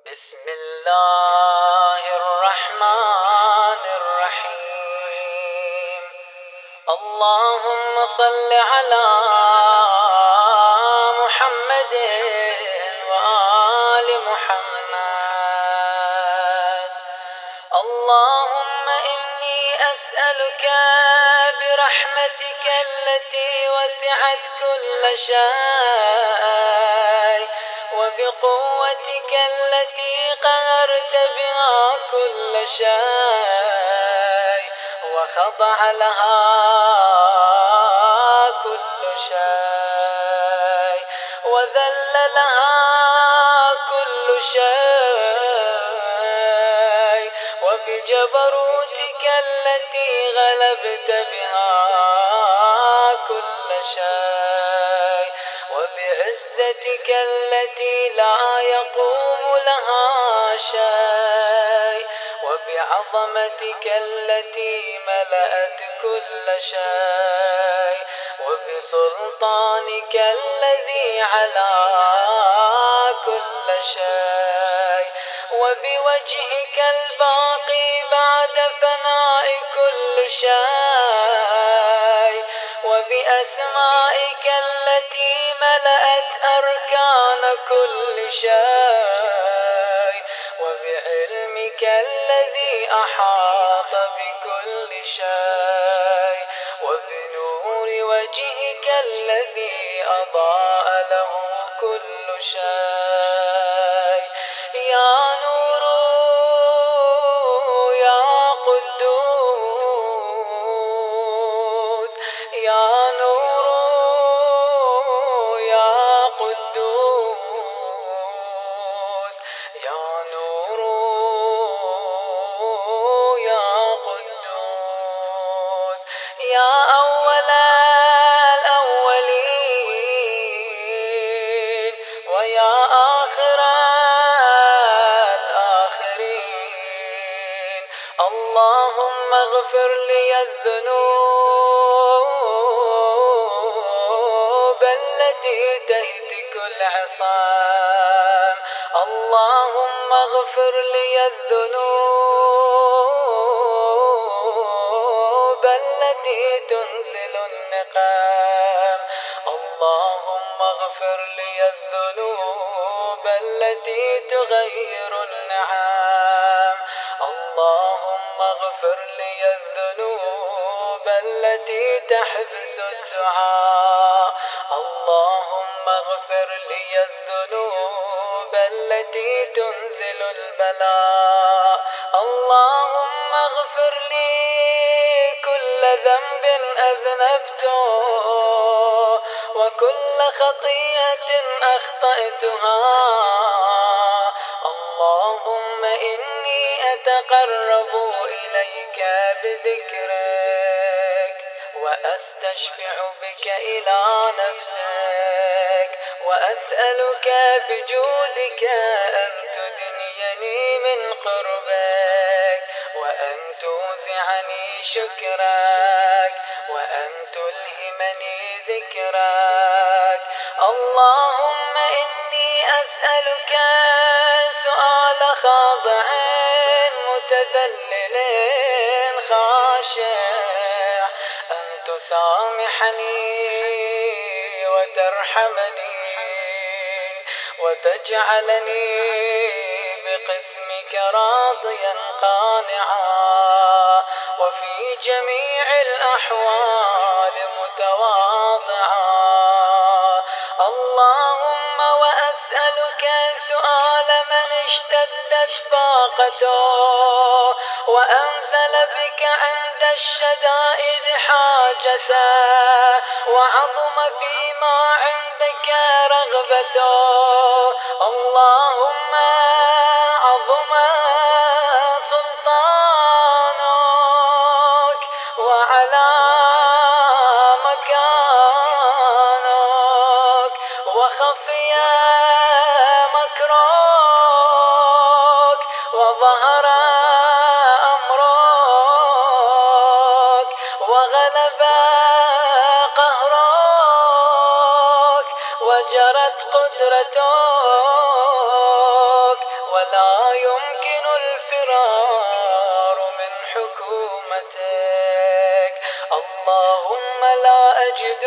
بسم الله الرحمن الرحيم. اللهم صل على محمد وآل محمد. اللهم إني أسألك برحمتك التي وسعت كل شيء وبقوتك التي قهرت بها كل شيء وخضع لها كل شيء وذل لها كل شيء وبجبروتك التي غلبت بها كل شيء وبعزتك التي لا يقوم لها شيء وبعظمتك التي ملأت كل شيء وبسلطانك الذي على كل شيء وبوجهك الباقي بعد فناء كل شيء وبأسمائك التي ملأت أركان كل شيء وبعلمك الذي أحاط بكل شيء وبنور وجهك الذي أضاء له كل شيء. يا نور يا قدوس يا نور يا قدوس يا نور يا قدوس يا أول الأولين ويا آخر الآخرين. اللهم اغفر لي الذنوب التي تهتك العصام. اللهم اغفر لي الذنوب التي تنزل النقام. اللهم اغفر لي الذنوب التي تغير النعام. اللهم اغفر لي الذنوب التي تحبس الدعاء. اللهم اغفر لي الذنوب التي تنزل البلاء. اللهم اغفر لي كل ذنب أذنبته وكل خطيئة أخطأتها. اللهم إني أتقرب إليك بذكرك وأستشفع بك إلى نفسك وأسألك بجودك أن تدنيني من قربك وأن توزعني شكرك وأن تلهمني ذكرك. اللهم إني أسألك سؤال خاضع متذلل خاشع أن تسامحني وترحمني وتجعلني بقسمك راضيا قانعا وفي جميع الأحوال متواضعا. اللهم وأسألك سؤال من اشتدت فاقته وأنزل بك عند الشدائد حاجته وعظم فيما عندك رغبته. اللهم عظم سلطانك وعلى مكانك وخفي مكرك وظهر أمرك وغلب قهرك وجرت قدرتك ولا يمكن الفرار من حكومتك. اللهم لا أجد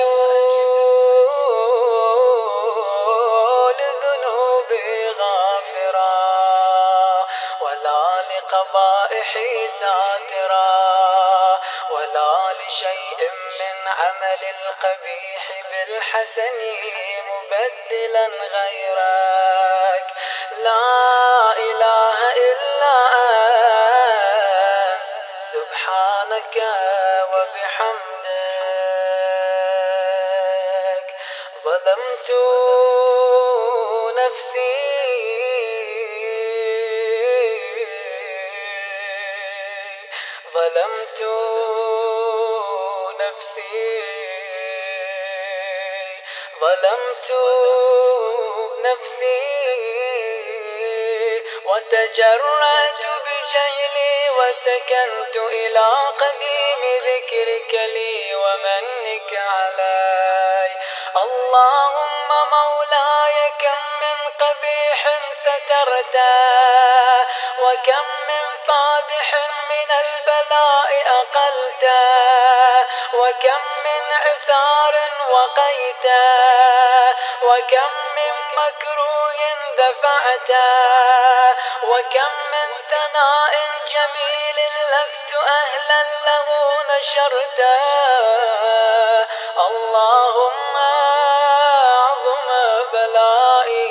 لذنوبي غافرا ولا لقبائحي ساترا ولا لشيء من عمل القبيح بالحسن مبدلا غيرك. لا إله إلا أنت سبحانك وبحمدك. ظلمت نفسي ظلمت نفسي ظلمت نفسي وتجرأت بجهلي وسكنت إلى قديم ذكرك لي ومنك علي. اللهم مولاي كم من قبيح سترته وكم من فادح من البلاء أقلته وكم من عثار وقيته وكم من مكروه دفعته وكم من ثناء جميل لست أهلا له نشرته. اللهم أعظم بلائي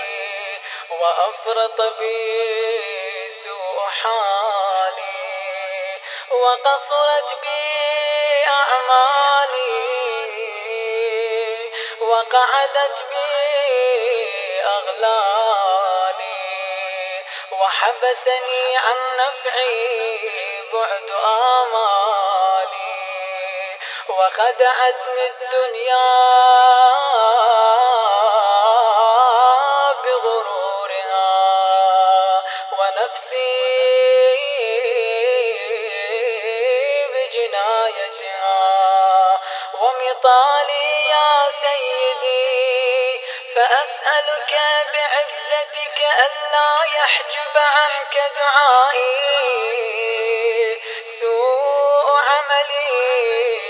وأفرط في سوء حالي وقصرت بي أعمالي وقعدت بي أغلالي وحبسني عن نفعي بعد آمالي وخدعتني الدنيا بغرورها ونفسي بجنايتها ومطالي يا سيدي فأسألك بعزتك ألا يحجب عنك دعائي سوء عملي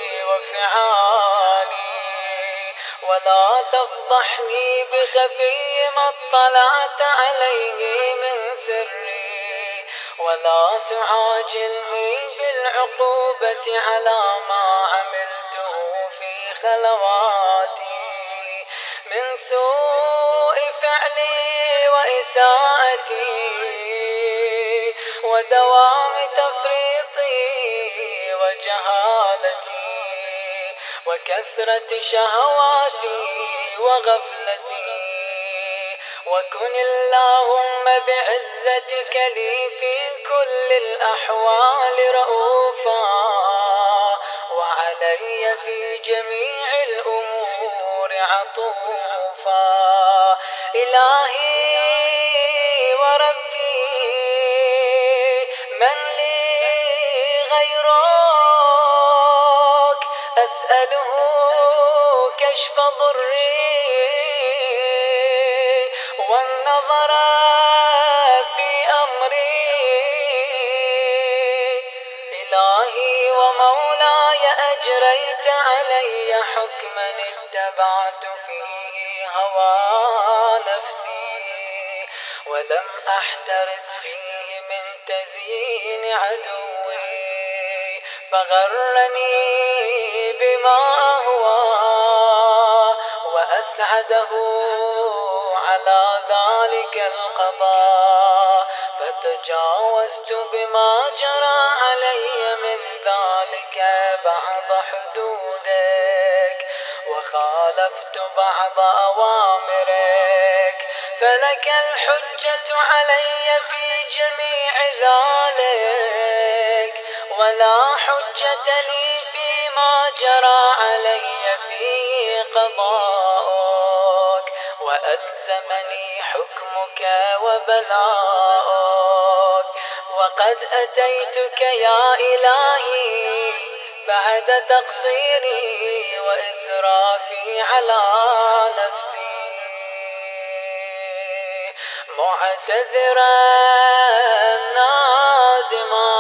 وفعالي ولا تفضحني بخفي ما اطلعت عليه من سري ولا تعاجلني بالعقوبة على ما عملته في خلواتي من سوء فعلي وإساءتي ودوام تفريطي وجهالتي وكثرة شهواتي وغفلتي. وكن اللهم بعزتك لي في كل الأحوال رؤوفا وعلي في جميع الأمور عطوفا. إلهي وربي من لي غيرك أسأله كشف ضري والنظر في أمري. إلهي ومولاي أجريت علي حكما اتبعت فيه هوى نفسي ولم أحترس فيه من تزيين عدوي فغرني بما أهوى وأسعده على ذلك القضاء فتجاوزت بما جرى علي من ذلك بعض حدودك وخالفت بعض أوامرك فلك الحجة علي في جميع ذلك ولا حجة لي فيما جرى علي فيه قضاؤك وألزمني حكمك وبلاؤك. وقد أتيتك يا إلهي بعد تقصيري وإسرافي على نفسي معتذرا نادما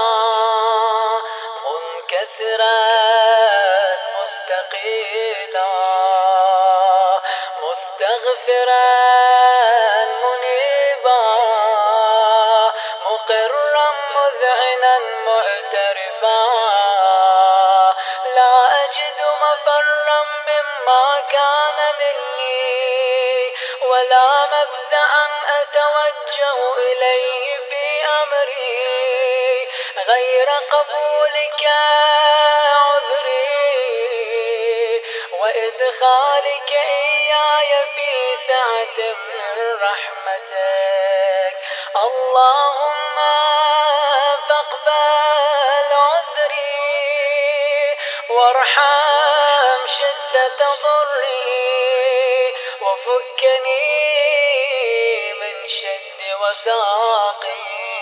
منكسرا مستقيلا مستغفرا منيبا مقرا مذعنا معترفا لا أجد مفرا مما كان مني ولا مفزعا أتوجه إليه في أمري غير قبولك عذري وإدخالك إياي في سعة من رحمتك اللهم فاقبل عذري وارحم شدة ضري وفكني من شد وثاقي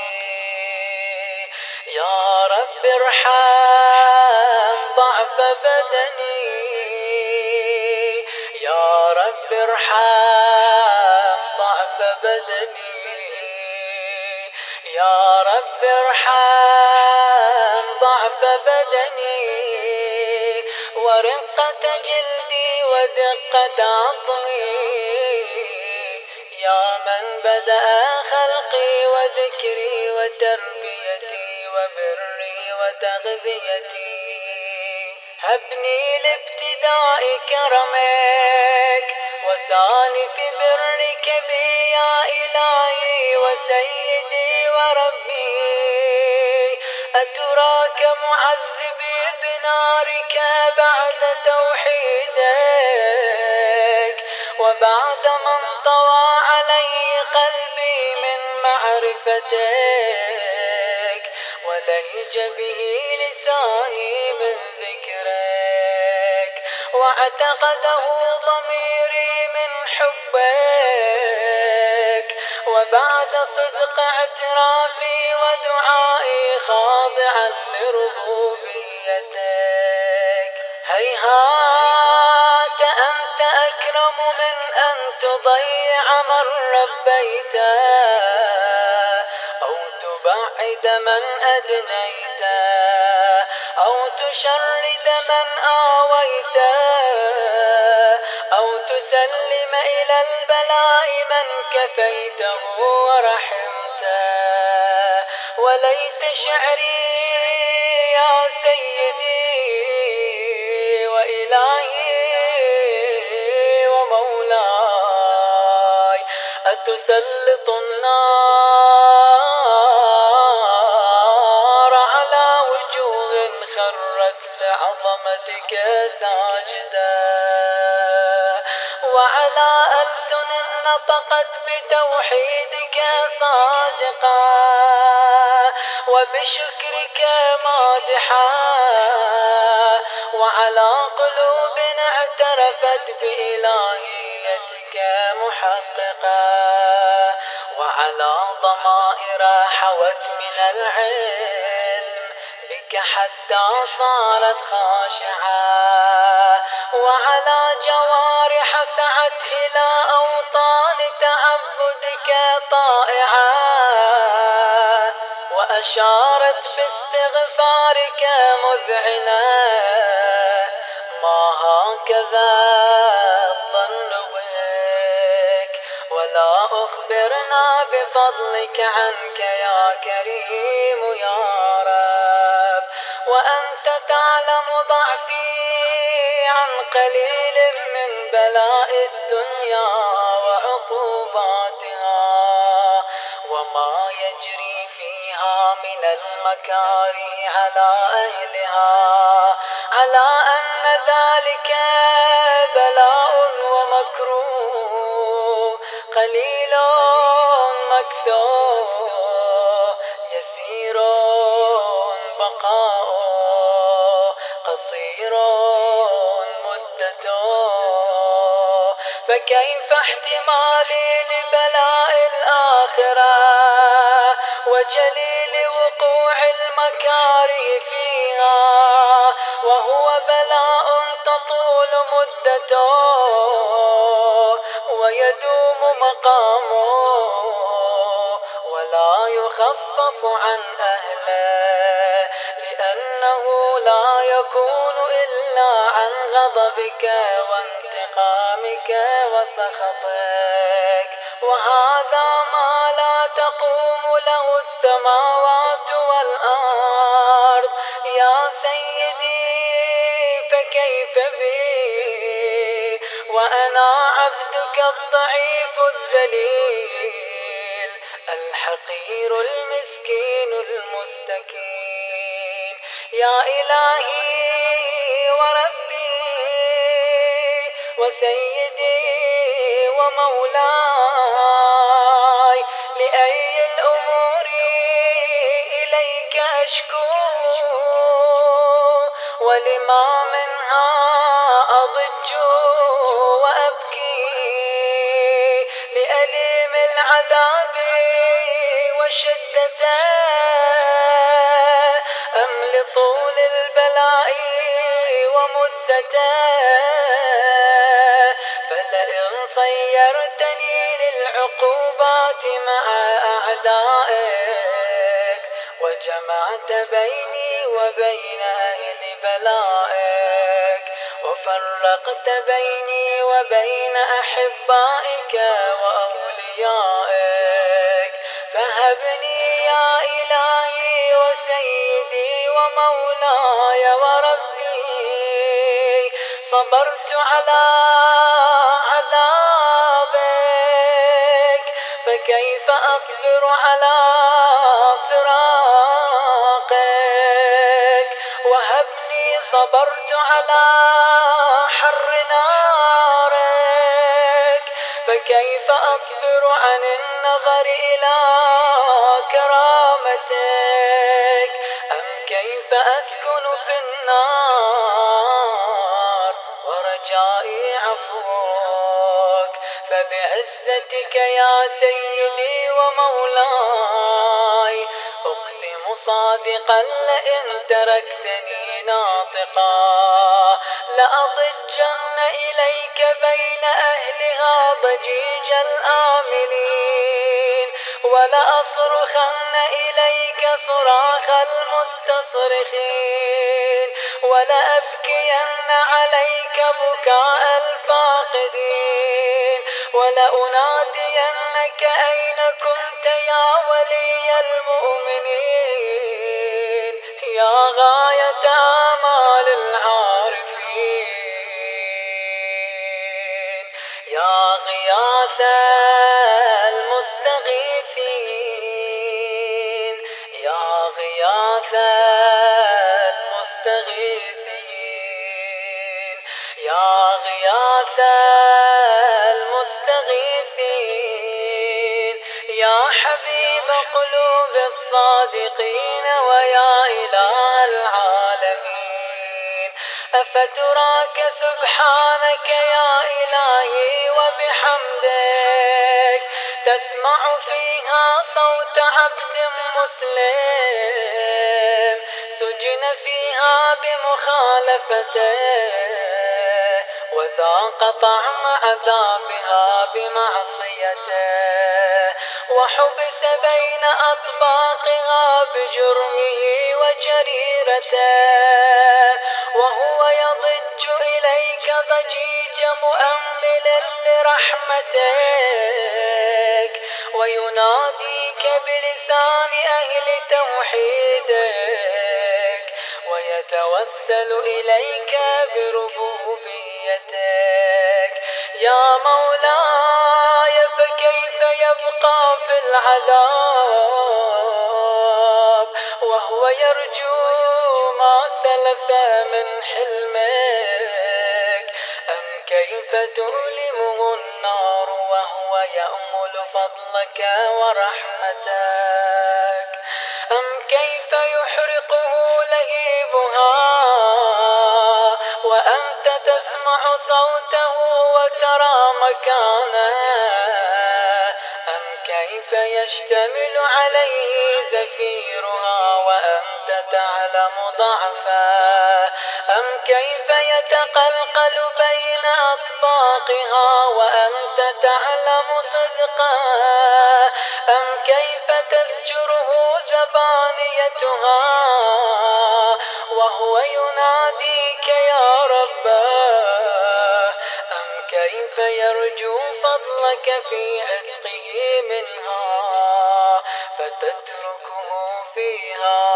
يا رب ارحم ضعف بدني يا رب ارحم ضعف بدني يا رب ارحم ضعف بدني ورقة جلدي ودقة عظمي يا من بدأ خلقي وذكري وتربيتي وبري وتغذيتي هبني لابتداء كرمك وثاني في برك بي يا إلهي وسيدي وربي أتراك معذبي بنارك بعد توحيدك وبعد من طوى علي قلبي من معرفتك ولهج به لساني من ذكرك واعتقده ضميري من حبك وبعد صدق اعترافي ودعائي خاضعا لربوبيتك هيهات أنت أكرم من أن تضيع من ربيته أو تبعد من أدنيته أو تشرد من آويته أو تسلم إلى البلاء من كفيته ورحمته وليت شعري يا سيدي وإلهي ومولاي أتسلط النار على وجوه خرت لعظمتك ساجدا وعلى ألسن نطقت بتوحيدك صادقا وبشكرك مادحا وعلى قلوب اعترفت بإلهيتك محققا وعلى ضمائر حوت من العلم بك حتى صارت خاشعة وعلى جوارح سعت إلى أوطان تعبدك طائعة وأشارت باستغفارك مذعنة ما هكذا الظن بك ولا أخبرنا بفضلك عنك يا كريم يا رب وأنت تعلم ضعفي عن قليل من بلاء الدنيا وعقوباتها وما يجري فيها من المكاره على أهلها على أن ذلك بلاء ومكروه قليل مكثور يسير بقاء قصير مدته فكيف احتمالي لبلاء الآخرة وجليل وقوع المكاره فيها وهو بلاء تطول مدته ويدوم مقامه ولا يخفف عن أهله، لأنه لا يكون إلا عن غضبك وانتقامك وسخطك، وهذا ما لا تقوم له السماوات والأرض. يا سيدي فكيف بي وأنا عبدك الضعيف الذليل الحقير المسكين المستكين. يا إلهي وربي وسيدي ومولاي، لأي الأمور إليك أشكو ولما منها أضج وأبكي، لأليم العذاب وشدته أم لطول البلاء ومدته. فلئن صيرتني للعقوبات مع أعدائك وجمعت بيني وبين أهل بلائك وفرقت بيني وبين أحبائك وأوليائك، فهبني يا إلهي وسيدي ومولاي وربي، صبرت على عذابك فكيف أصبر على فراقك، وهبني صبرت على حر نارك فكيف أصبر عن النظر إلى كرامتك، أم كيف أسكن في النار ورجائي عفوك. فبعزتك يا سيدي ومولاي أقسم صادقا لئن تركتني ناطقا لأضجن إليك بين أهلها ضجيج الآملين، ولأصرخن إليك صراخ المستصرخين، ولأبكين عليك بكاء الفاقدين، ولأنادينك أين كنت يا ولي المؤمنين، يا غاية آمال العارفين، يا غياث المستغيثين، يا غياث المستغيثين، يا غياث المستغيثين، يا حبيب قلوب الصادقين ويا إله العالمين. أفتراك سبحانك يا إلهي وبحمدك تسمع فيها صوت عبد مسلم سجن فيها بمخالفته وذاق طعم عذابها بمعصيته، وحبس بين أطباقها بجرمه وجريرته، وهو يضج إليك ضجيج مؤمل لرحمتك ويناديك بلسان أهل توحيدك ويتوسل إليك بربوبيتك. يا مولاي فكيف يبقى في العذاب وهو يرجو ما سلف من حلمك، أم كيف تؤلمه النار وهو يأمل فضلك ورحمتك، أم كيف يحرقه لهيبها وأنت تسمع صوته وترى مكانه، أم كيف يشتمل عليه زفيرها وأنت تعلم ضعفه، أم كيف يتقلقل بين أطباقها وأنت تعلم صدقه، أم كيف غايتها، وهو يناديك يا رباه. أم كيف يرجو فضلك في عتقه منها فتتركه فيها؟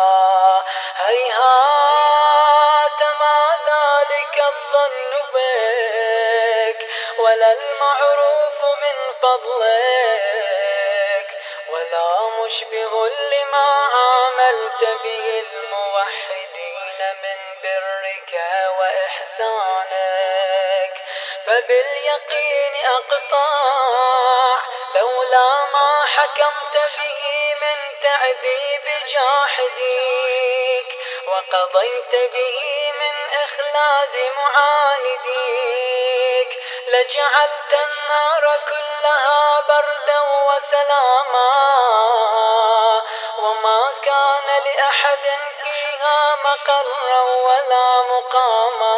هيهات ما ذلك الظن بك، ولا المعروف من فضلك، ولا مشبه لما عاملت به الموحدين من برك وإحسانك. فباليقين أقطع لولا ما حكمت به من تعذيب جاحديك، وقضيت به من إخلاد معانديك، لجعلت النار كلها بردا وسلاما، وما كان لأحد فيها مقرا ولا مقاما.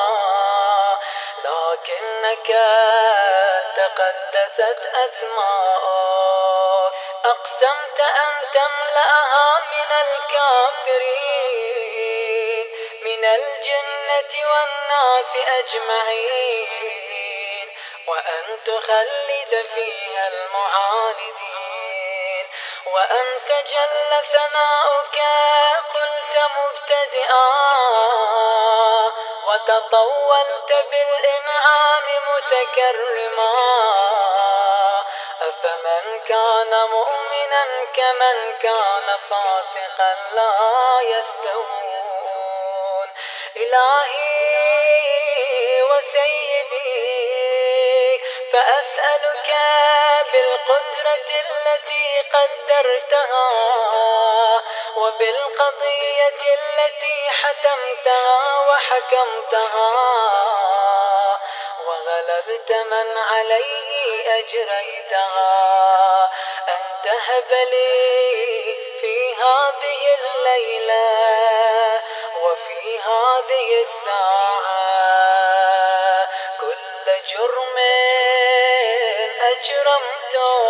لكنك تقدست أسماؤك، أقسمت أن تملأها من الكافرين من الجنة والناس أجمعين، وأن تخلد فيها المعاندين. وأنت جل ثناؤك قلت مبتدئا، وتطولت بالإنعام متكرما. أفمن كان مؤمنا كمن كان فاسقا لا يستوون. إلهي وسيدي، فأسألك بالقدرة التي قدرتها، وبالقضية التي حتمتها وحكمتها، وغلبت من عليه أجريتها، أن تهب لي في هذه الليلة وفي هذه الساعة كل جرم أجرمته،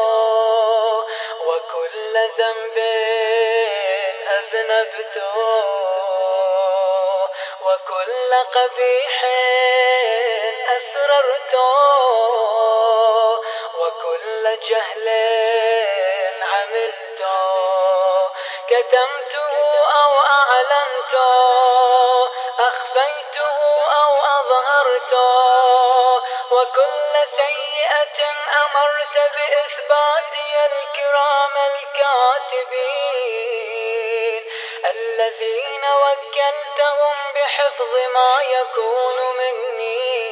وكل ذنب أذنبته، وكل قبيح أسررته، وكل جهل عملته، كتمته أو أعلنته، أخفيته أو أظهرته، وكل سيئة أمرت بإثباتي الكرام الكاتبين الذين وكلتهم بحفظ ما يكون مني،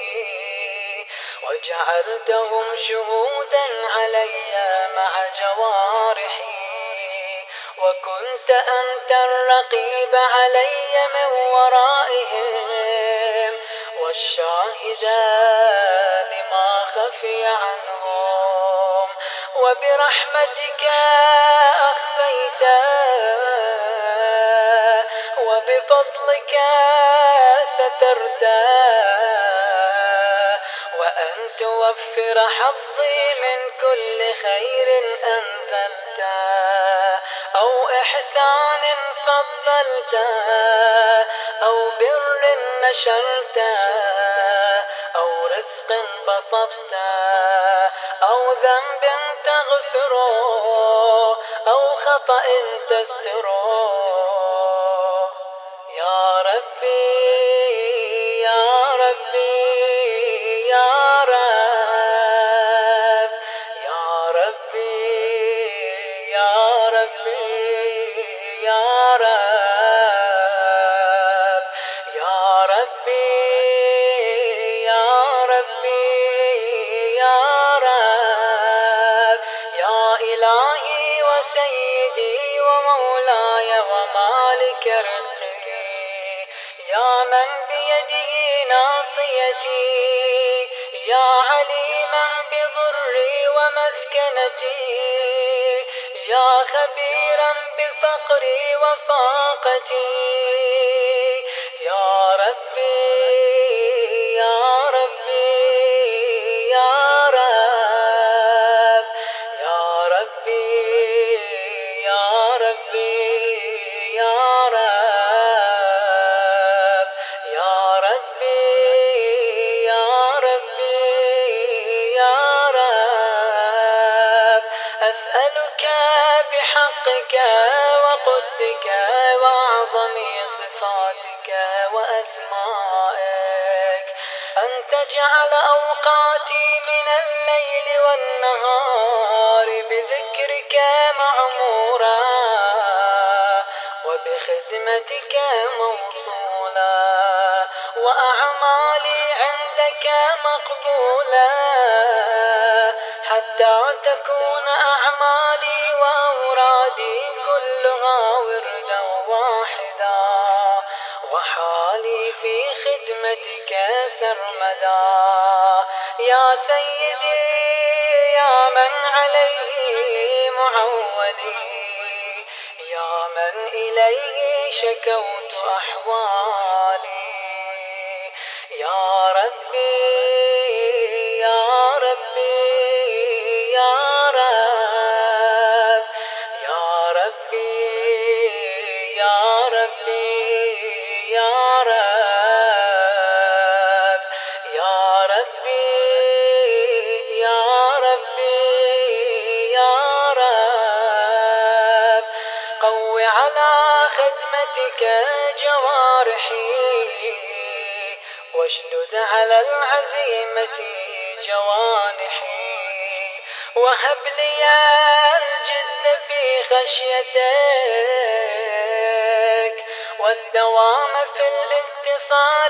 وجعلتهم شهودا علي مع جوارحي، وكنت أنت الرقيب علي من ورائهم، والشاهد لما خفي عنهم، وبرحمتك أخفيت، وبفضلك سترت، وأن توفر حظي من كل خير أنزلت، أو إحسان فضلت، أو بر نشرت، أو رزق بسطت، أو ذنب تغفره، أو خطأ تستره. يا ربي يا ربي يا رب، يا ربي يا ربي يا رب، يا ربي يا ربي يا رب، يا إلهي وسيدي ومولاي ومالك رزقي، يا من بيده ناصيتي، يا عليما بضري ومسكنتي، يا خبيرا بفقري وفاقتي. يا ربي يا ربي يا رب، يا ربي يا ربي بحقك وقدسك وأعظم صفاتك وأسمائك أن تجعل أوقاتي من الليل والنهار بذكرك معمورا وبخدمتك موصولا وأعمالي عندك مقبولا حتى تكون أعمالي وأورادي كلها وردا واحدا وحالي في خدمتك سرمدا يا سيدي يا من عليه معولي يا من إليه شكوت أحوالي يا ربي يا ربي يا رب يا ربي يا ربي يا رب يا ربي يا ربي يا رب قو على خدمتك جوارحي واشدد على العزيمة جوانحي وهب لي الجد في خشيتك والدوام في الاتصال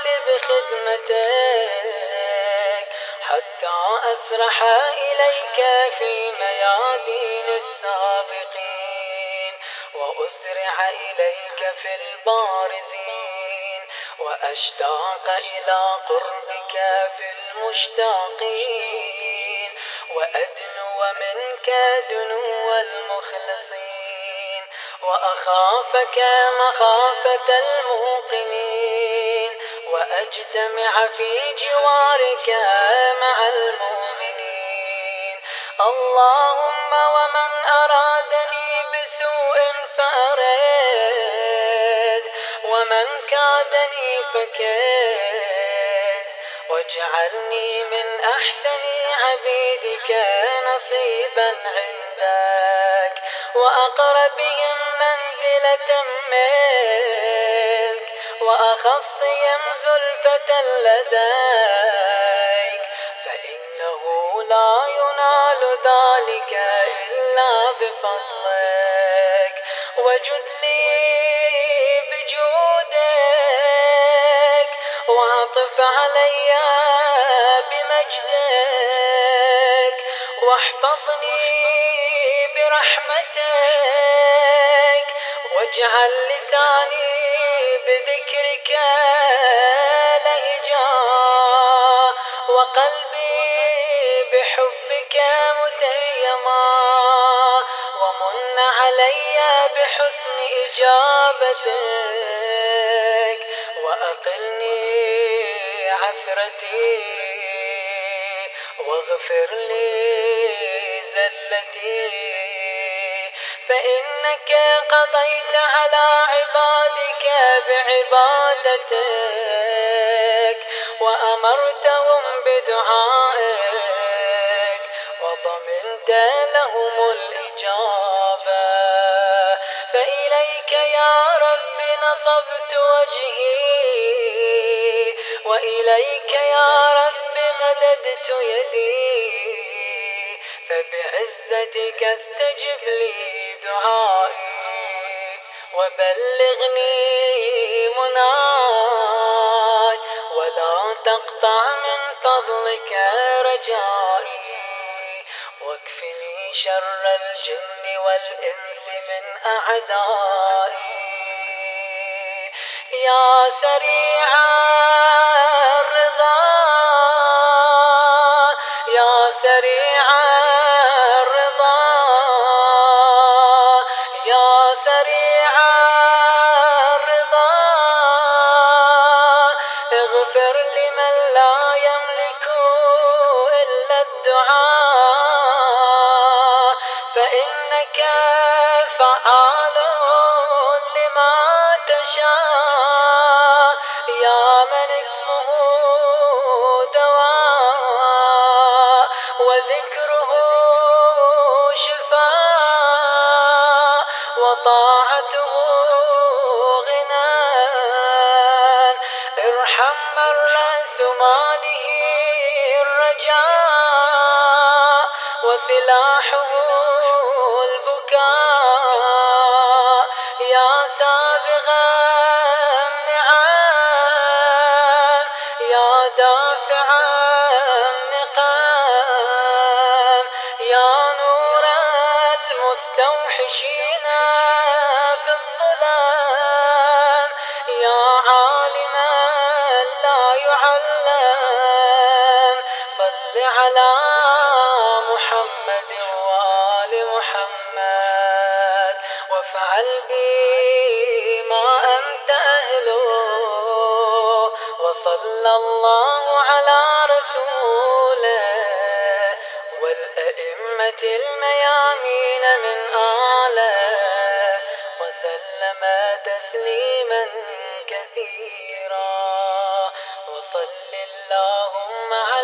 بخدمتك حتى أسرح إليك في ميادين السابقين وأسرع إليك في البارزين وأشتاق إلى قربك في المشتاقين وأدنو منك دنو المخلصين وأخافك مخافة الموقنين وأجتمع في جوارك مع المؤمنين اللهم ومن أرادني بسوء فأرد ومن كادني فكد واجعلني من أحسن عبيدك نصيبا عندك وأقربهم منزلة منك وأخصهم زلفة لديك فإنه لا ينال ذلك إلا بفضلك وجد لي بجودك واعطف علي بمجدك واحفظني برحمتك واجعل لساني بذكرك لهجا وقلبي بحبك متيما ومن علي بحسن إجابتك وأقلني عثرتي واغفر لي زلتي فإنك قضيت على عبادك بعبادتك وأمرتهم بدعائك وضمنت لهم الإجابة فإليك يا رب نصبت وجهي وإليك يا رب مددت يدي فبعزتك استجب لي دعائي وبلغني مناي ولا تقطع من فضلك رجائي واكفني شر الجن والإنس من أعدائي يا سريع الرضا يا سريع الرضا يا سريع الرضا اغفر لمن لا يملك إلا الدعاء فإنك فعال لما تشاء يا من اسمه دواء وذكره شفاء وطاعته غنى. ارحم من رأس ماله الرجاء وسلاحه البكاء. يا سابغ النعم يا دافع النقم يا نور المستوحشين في الظلام. يا عالما لا يعلم صل على محمد وآل محمد وافعل بي ما أنت أهله. وصلى الله على رسوله والأئمة الميامين من آله وسلم تسليما كثيرا. وصل اللهم